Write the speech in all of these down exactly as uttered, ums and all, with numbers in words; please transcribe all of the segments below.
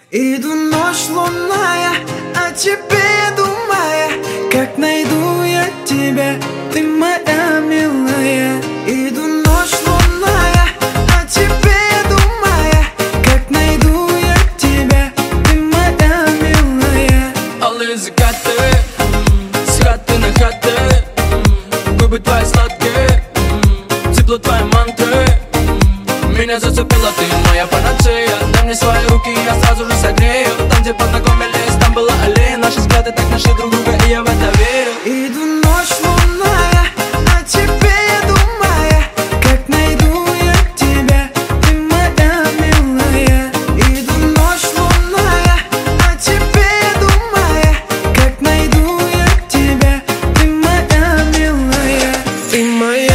Иду ночь лунная, о тебе думая, как найду я тебя, ты моя милая. Иду ночь лунная, о тебе думая, как найду я тебя, ты моя милая. Алые закаты, с хаты на хаты, губы твои сладкие, тепло твоей мантры. Меня зацепила ты, моя панацея. Дай мне свои руки, я сразу же согрею. Там, где познакомились, там была аллея. Наши взгляды так нашли друг друга, и я в это верю. Иду ночь лунная, о тебе думая, как найду я тебя, ты моя милая. Иду ночь лунная, о тебе думая, как найду я тебя, ты моя милая. Ты моя.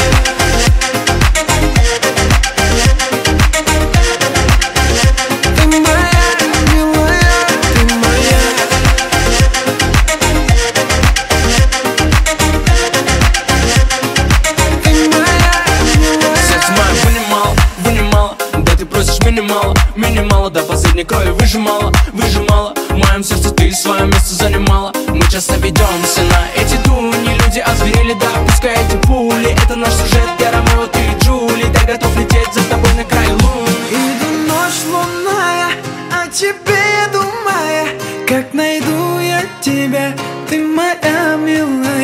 Минимала, минимала, до последней крови выжимала, выжимала. В моем сердце ты свое место занимала. Мы часто ведемся на эти дуни. Люди озверели, да, пускай эти пули. Это наш сюжет, я Ромео, ты Джули. Я готов лететь за тобой на край луны. Иду ночь лунная, о тебе думая, как найду я тебя, ты моя милая.